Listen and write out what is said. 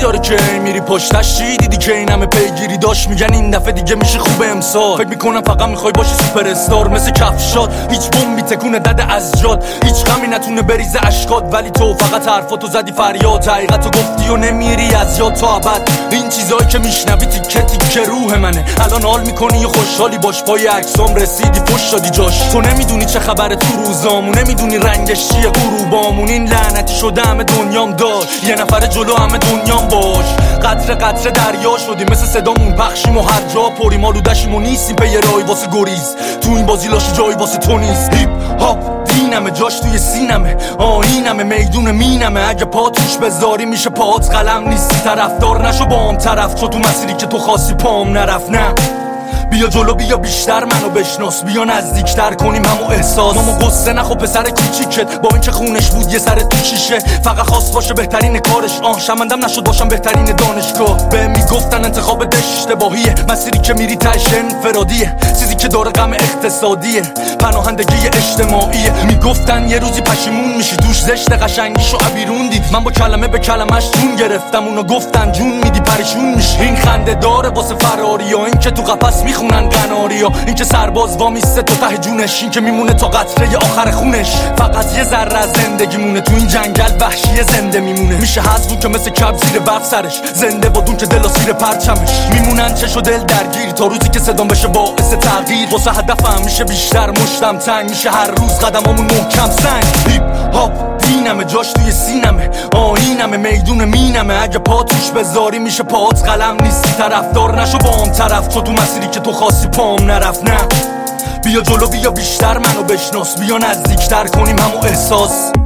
میاره که میری پشتش چی دیدی که این همه پیگیری داشت میگن این دفعه دیگه میشه خوب امسال فکر میکنم فقط میخوای باشی سوپر استار مثل کفشات هیچ بمبی تکونه دده از جات هیچ غمی نتونه بریزه اشکات ولی تو فقط حرفاتو زدی فریاد حقیقتو گفتی و نمیری از یاد تا ابد این چیزایی که میشنوی تیکه تیکه روح منه الان حال میکنی و خوشحالی باش پای عکسام رسیدی پشت دادی جاش تو نمیدونی چه خبره تو روزامون نمیدونی رنگش چیه غروبامون این لعنتی شده همه دنیام داشت یه نفر جلو همه دنیام باش قطره قطره دریا شدیم مثل صدامون پخشیم و هر جا پریم آلودشیم و نیستیم پی رای واسه گریز تو این بازی لاش جایی واسه تو نیست هیپ هاپ دینمه جاش توی سینمه آینمه میدون مینمه اگه پا توش بذاری میشه پات قلم نیستی طرفدار نشو با هم طرف چو تو مسیری که تو خواستی پام نرفت نه بیا جلو بیا بیشتر منو بشناس بیا نزدیکتر کنیم همو احساس مامو قصه نخو پسر کوچیکت با این که خونش بود یه سر تو شیشه فقط خواست باشه بهترین کارش شمندم نشد باشم بهترین دانشگاه به میگفتن انتخاب اشتباهیه مسیری که میری تاش انفرادیه چیزی که داره غم اقتصادیه پناهندگی اجتماعیه میگفتن یه روزی پشیمون میشی دوش زشت قشنگیشو ابیرون دید من با کلمه به کلمش جون گرفتم اونو گفتن جون میدی پریشون میشی این خنده داره واسه فراری و این که تو قفس میخونن قناریا این که سرباز وامیسته تو ته جونش این که میمونه تا قطره آخر خونش فقط یه ذره از زندگی مونه تو این جنگل وحشی زنده میمونه میشه حذفون که مثل کب زیر برف سرش زنده بادون که دل زیر پرچمش میمونن چش و دل درگیر تا روزی که صدام بشه باعث تغییر واسه هدفم میشه بیشتر مشتم تنگ میشه هر روز قدمامون محکم سنگ هیپ هاپ دینمه جاش توی سینمه آینمه میدون مینمه اگه پا توش بذاری میشه پات قلم نیستی طرفدار نشو با هم طرف چو تو مسیری که تو خواستی پام نرفت نه بیا جلو بیا بیشتر منو بشناس بیا نزدیکتر کنیم همو احساس